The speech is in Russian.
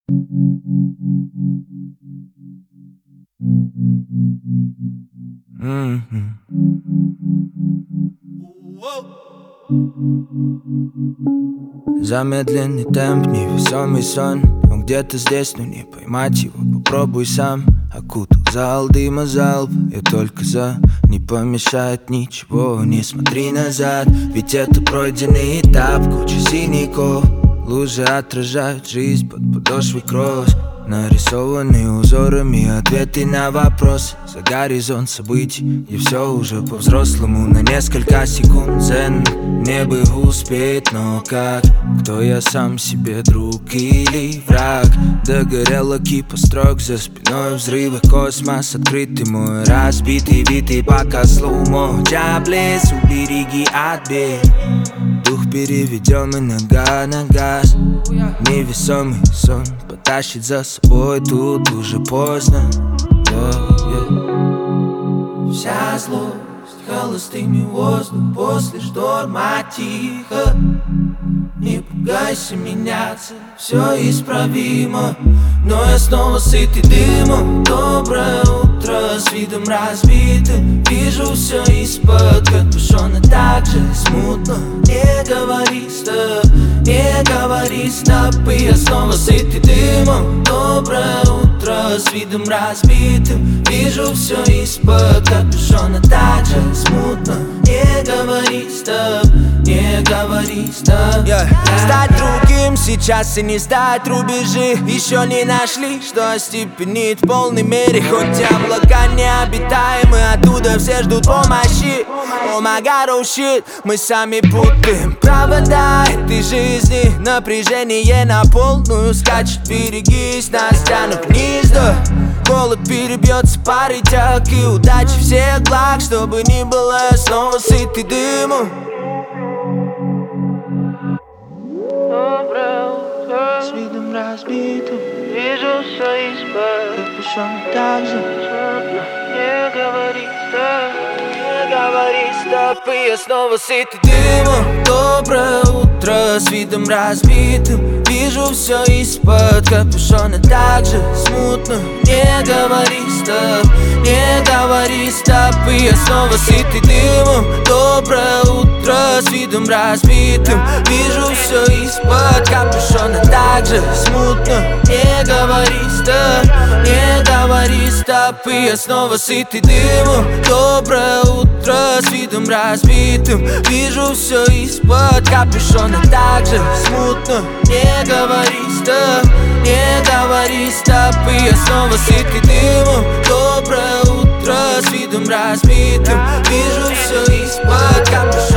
Замедленный темп, невесомый сон. Он где-то здесь, но не поймать его. Попробуй сам. Окутал зал дыма залп. Я только за, не помешает ничего. Не смотри назад, ведь это пройденный этап. Куча синяков, лужи отражают жизнь под подошвой кросс. Нарисованные узорами ответы на вопросы. За горизонт событий, где все уже по-взрослому. На несколько секунд ценно, не бы успеть, но как? Кто я сам себе, друг или враг? Догорела кипа строк, за спиной взрывы, космос открытый мой. Разбитый, витый, пока слоумо. Джаблес, убереги от бед. Дух переведем и нога на газ. Невесомый сон потащит за собой, тут уже поздно. Вся злость холостыми воздух после шторма тихо. Не пугайся меняться, все исправимо. Но я снова сытый дымом. Доброе утро с видом разбитым. Вижу все из-под капюшона так же смутно. Не говори стоп, не говори стоп. И я снова сытый дымом. Доброе утро с видом разбитым. Вижу все из-под капюшона так же смутно. Не говори стоп, не говори стоп. Стать другим сейчас и не стать рубежи. Еще не нашли, что остепенит в полной мере. Хоть облака необитаемы, оттуда все ждут помощи. Oh my god, oh shit, мы сами путаем провода этой жизни. Напряжение на полную скачет, берегись, нас тянут вниз, да. Голод перебьется парой тяг и удачи всех благ. Чтобы ни было, я снова сытый дымом. Доброе утро с видом разбитым. Вижу все из-под капюшона так же смутно. Не говори стоп, не говори стоп. И я снова сытый дымом. Доброе утро с видом разбитым. Вижу все из-под капюшона так же смутно. Не говори стоп, не говори стоп. И я снова сытый дымом. Доброе утро с видом разбитым. Вижу все из-под капюшона так же смутно. Не говори стоп, не говори стоп. И я снова сытый дымом. Доброе утро с видом разбитым. Вижу все из-под капюшона так же смутно. Не говори стоп, не говори стоп. И я снова сытый дымом. Доброе утро с видом разбитым. Вижу все из-под капюшона.